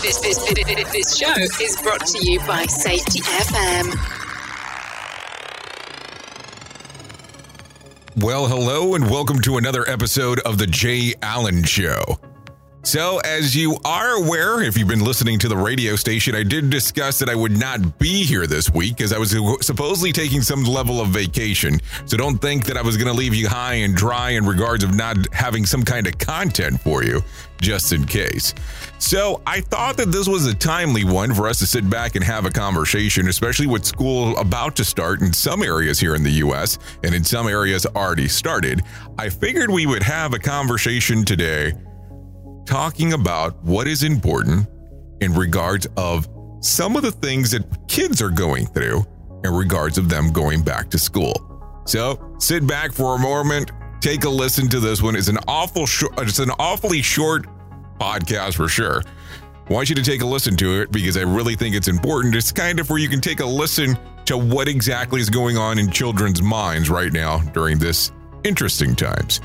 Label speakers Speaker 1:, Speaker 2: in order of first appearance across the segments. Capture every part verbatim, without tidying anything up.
Speaker 1: This, this, this, this show is brought to you by Safety F M.
Speaker 2: Well, hello and welcome to another episode of The Jay Allen Show. So, as you are aware, if you've been listening to the radio station, I did discuss that I would not be here this week because I was supposedly taking some level of vacation. So don't think that I was going to leave you high and dry in regards of not having some kind of content for you, just in case. So I thought that this was a timely one for us to sit back and have a conversation, especially with school about to start in some areas here in the U S and in some areas already started. I figured we would have a conversation today talking about what is important in regards of some of the things that kids are going through in regards of them going back to school. So sit back for a moment, take a listen to this one. It's an awful short, it's an awfully short podcast for sure. I want you to take a listen to it because I really think it's important. It's kind of where you can take a listen to what exactly is going on in children's minds right now during this interesting times.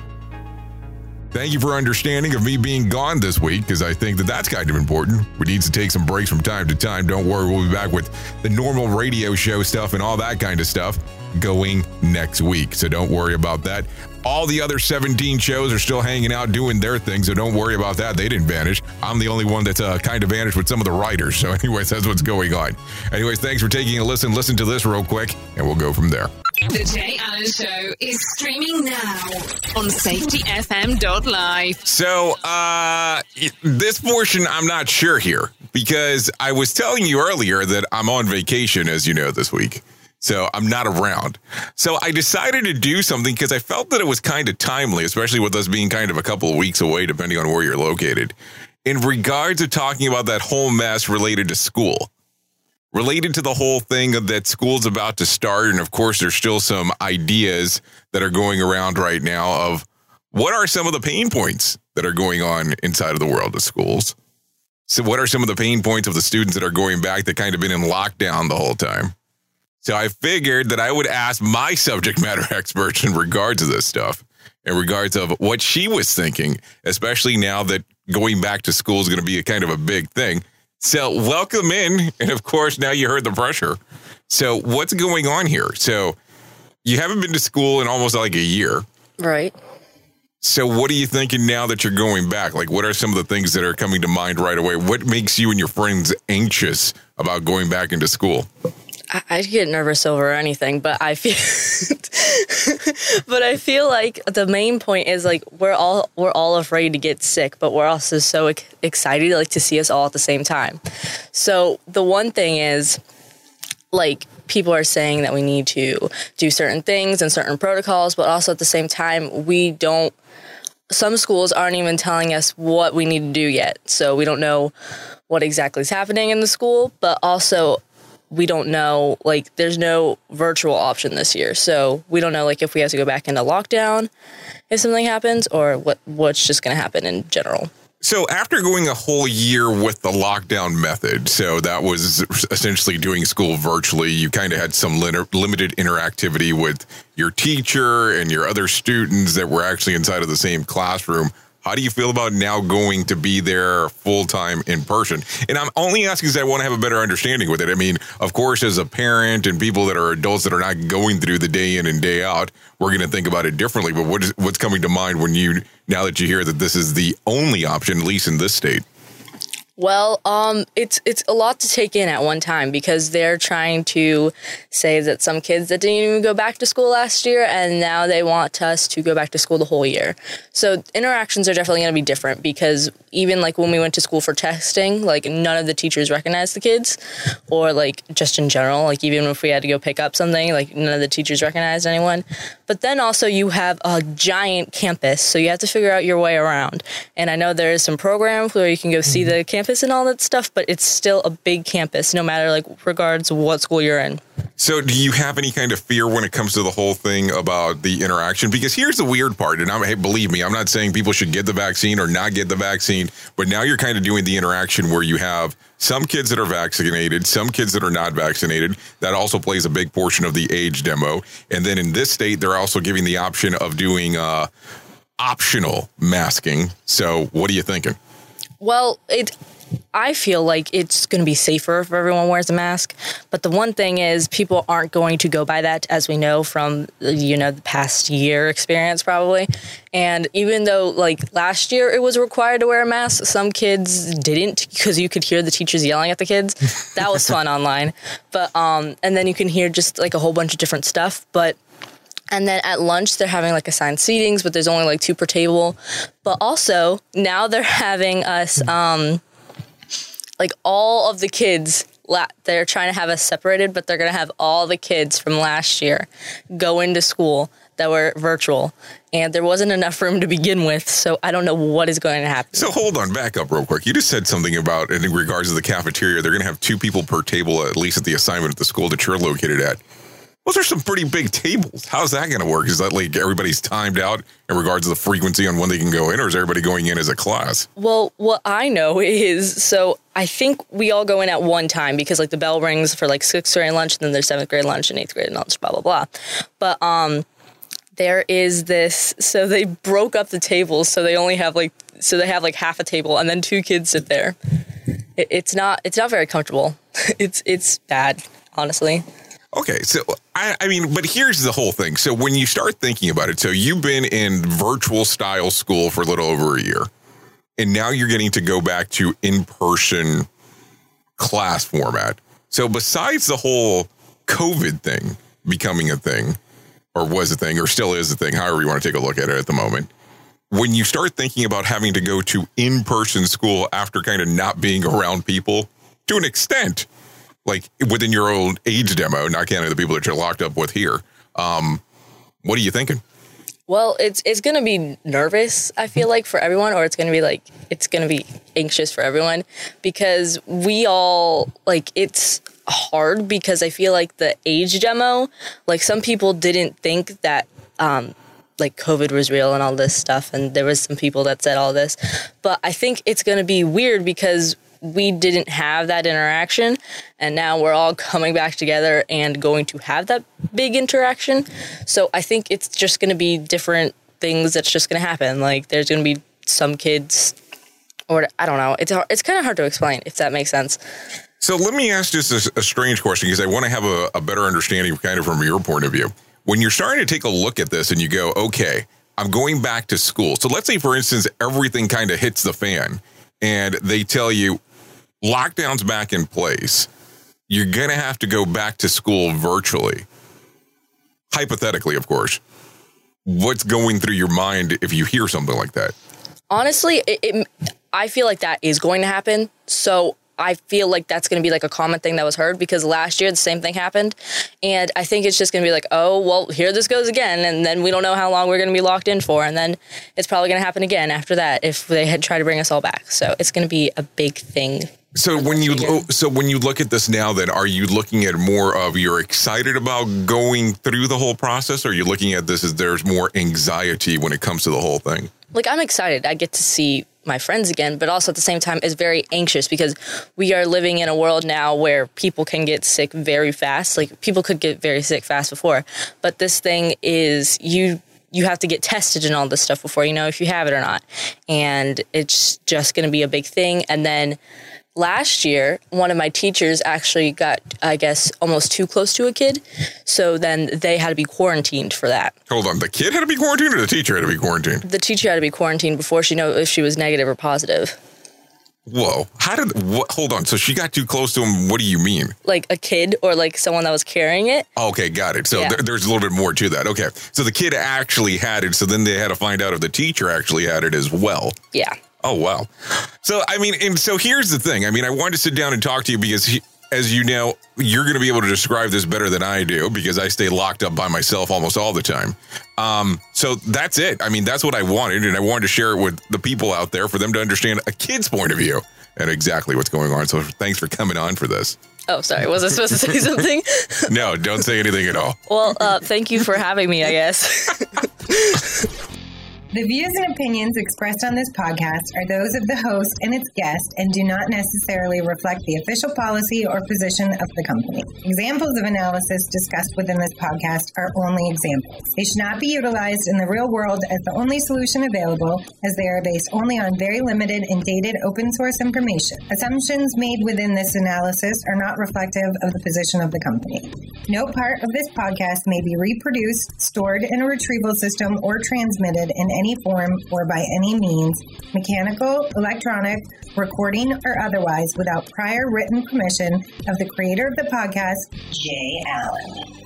Speaker 2: Thank you for understanding of me being gone this week, because I think that that's kind of important. We need to take some breaks from time to time. Don't worry, we'll be back with the normal radio show stuff and all that kind of stuff going next week. So don't worry about that. All the other seventeen shows are still hanging out doing their thing, so don't worry about that. They didn't vanish. I'm the only one that's uh, kind of vanished with some of the writers. So anyways, that's what's going on. Anyways, thanks for taking a listen. Listen to this real quick, and we'll go from there.
Speaker 1: The Jay Allen Show is streaming now on safety f m dot live.
Speaker 2: So, uh, this portion, I'm not sure here, because I was telling you earlier that I'm on vacation, as you know, this week. So I'm not around. So I decided to do something because I felt that it was kind of timely, especially with us being kind of a couple of weeks away, depending on where you're located, in regards to talking about that whole mess related to school. Related to the whole thing that school's about to start. And of course, there's still some ideas that are going around right now of what are some of the pain points that are going on inside of the world of schools. So what are some of the pain points of the students that are going back that kind of been in lockdown the whole time? So I figured that I would ask my subject matter experts in regards to this stuff, in regards of what she was thinking, especially now that going back to school is going to be a kind of a big thing. So welcome in. And of course, now you heard the pressure. So what's going on here? So you haven't been to school in almost like a year.
Speaker 3: Right.
Speaker 2: So what are you thinking now that you're going back? Like, what are some of the things that are coming to mind right away? What makes you and your friends anxious about going back into school?
Speaker 3: I, I get nervous over anything, but I feel, but I feel like the main point is like we're all we're all afraid to get sick, but we're also so ex- excited like to see us all at the same time. So the one thing is, like, people are saying that we need to do certain things and certain protocols, but also at the same time we don't. Some schools aren't even telling us what we need to do yet, so we don't know what exactly is happening in the school, but also we don't know, like, there's no virtual option this year. So we don't know, like, if we have to go back into lockdown if something happens or what what's just going to happen in general.
Speaker 2: So after going a whole year with the lockdown method, so that was essentially doing school virtually, you kind of had some lit- limited interactivity with your teacher and your other students that were actually inside of the same classroom. How do you feel about now going to be there full-time in person? And I'm only asking because I want to have a better understanding with it. I mean, of course, as a parent and people that are adults that are not going through the day in and day out, we're going to think about it differently. But what is, what's coming to mind when you, now that you hear that this is the only option, at least in this state?
Speaker 3: Well, um, it's it's a lot to take in at one time because they're trying to say that some kids that didn't even go back to school last year and now they want us to go back to school the whole year. So interactions are definitely going to be different because even like when we went to school for testing, like none of the teachers recognized the kids or like just in general, like even if we had to go pick up something, like none of the teachers recognized anyone. But then also you have a giant campus, so you have to figure out your way around. And I know there is some programs where you can go see the campus and all that stuff, but it's still a big campus, no matter like regards what school you're in.
Speaker 2: So do you have any kind of fear when it comes to the whole thing about the interaction? Because here's the weird part, and I'm, hey, believe me, I'm not saying people should get the vaccine or not get the vaccine, but now you're kind of doing the interaction where you have some kids that are vaccinated, some kids that are not vaccinated. That also plays a big portion of the age demo. And then in this state, they're also giving the option of doing uh, optional masking. So what are you thinking?
Speaker 3: Well, it... I feel like it's going to be safer if everyone wears a mask. But the one thing is people aren't going to go by that, as we know from, you know, the past year experience probably. And even though like last year it was required to wear a mask, some kids didn't because you could hear the teachers yelling at the kids. That was fun online. But um, and then you can hear just like a whole bunch of different stuff. But and then at lunch, they're having like assigned seatings, but there's only like two per table. But also now they're having us... Um, Like all of the kids, they're trying to have us separated, but they're going to have all the kids from last year go into school that were virtual. And there wasn't enough room to begin with, so I don't know what is going to happen.
Speaker 2: So hold on, back up real quick. You just said something about, in regards to the cafeteria, they're going to have two people per table, at least at the assignment at the school that you're located at. Those are some pretty big tables. How's that going to work? Is that like everybody's timed out in regards to the frequency on when they can go in, or is everybody going in as a class?
Speaker 3: Well, what I know is, so I think we all go in at one time because like the bell rings for like sixth grade lunch, and then there's seventh grade lunch and eighth grade lunch, blah, blah, blah. But um, there is this, so they broke up the tables. So they only have like, so they have like half a table and then two kids sit there. It, it's not, it's not very comfortable. it's, it's bad, honestly.
Speaker 2: Okay, so I, I mean, but here's the whole thing. So when you start thinking about it, so you've been in virtual style school for a little over a year, and now you're getting to go back to in-person class format. So besides the whole COVID thing becoming a thing, or was a thing, or still is a thing, however you want to take a look at it at the moment, when you start thinking about having to go to in-person school after kind of not being around people to an extent, like within your own age demo, not counting the people that you're locked up with here. Um, what are you thinking?
Speaker 3: Well, it's it's going to be nervous, I feel like, for everyone, or it's going to be like, it's going to be anxious for everyone because we all, like, it's hard because I feel like the age demo, like some people didn't think that, um, like COVID was real and all this stuff. And there was some people that said all this, but I think it's going to be weird because we didn't have that interaction, and now we're all coming back together and going to have that big interaction. So I think it's just going to be different things that's just going to happen. Like there's going to be some kids, or I don't know. It's hard, it's kind of hard to explain, if that makes sense.
Speaker 2: So let me ask just a, a strange question, because I want to have a, a better understanding kind of from your point of view. When you're starting to take a look at this and you go, okay, I'm going back to school. So let's say, for instance, everything kind of hits the fan and they tell you, lockdown's back in place. You're going to have to go back to school virtually. Hypothetically, of course. What's going through your mind if you hear something like that?
Speaker 3: Honestly, it, it, I feel like that is going to happen. So I feel like that's going to be like a common thing that was heard because last year the same thing happened. And I think it's just going to be like, oh, well, here this goes again. And then we don't know how long we're going to be locked in for. And then it's probably going to happen again after that if they had tried to bring us all back. So it's going to be a big thing.
Speaker 2: So when you lo- so when you look at this now, then are you looking at more of you're excited about going through the whole process, or are you looking at this as there's more anxiety when it comes to the whole thing?
Speaker 3: Like, I'm excited. I get to see my friends again, but also at the same time, it's very anxious because we are living in a world now where people can get sick very fast. Like, people could get very sick fast before, but this thing is you. You have to get tested and all this stuff before you know if you have it or not. And it's just going to be a big thing. And then last year, one of my teachers actually got, I guess, almost too close to a kid. So then they had to be quarantined for that.
Speaker 2: Hold on. The kid had to be quarantined or the teacher had to be quarantined?
Speaker 3: The teacher had to be quarantined before she knew if she was negative or positive.
Speaker 2: Whoa. How did, what, hold on. So she got too close to him. What do you mean?
Speaker 3: Like a kid or like someone that was carrying it.
Speaker 2: Okay, got it. So
Speaker 3: yeah.
Speaker 2: there, there's a little bit more to that. Okay. So the kid actually had it. So then they had to find out if the teacher actually had it as well.
Speaker 3: Yeah.
Speaker 2: Oh, wow. So, I mean, and so here's the thing. I mean, I wanted to sit down and talk to you because, he, as you know, you're going to be able to describe this better than I do because I stay locked up by myself almost all the time. Um, so that's it. I mean, that's what I wanted, and I wanted to share it with the people out there for them to understand a kid's point of view and exactly what's going on. So thanks for coming on for this.
Speaker 3: Oh, sorry. Was I supposed to say something?
Speaker 2: No, don't say anything at all.
Speaker 3: Well, uh, thank you for having me, I guess.
Speaker 4: The views and opinions expressed on this podcast are those of the host and its guest and do not necessarily reflect the official policy or position of the company. Examples of analysis discussed within this podcast are only examples. They should not be utilized in the real world as the only solution available, as they are based only on very limited and dated open source information. Assumptions made within this analysis are not reflective of the position of the company. No part of this podcast may be reproduced, stored in a retrieval system, or transmitted in any form or by any means, mechanical, electronic, recording, or otherwise, without prior written permission of the creator of the podcast, Jay Allen.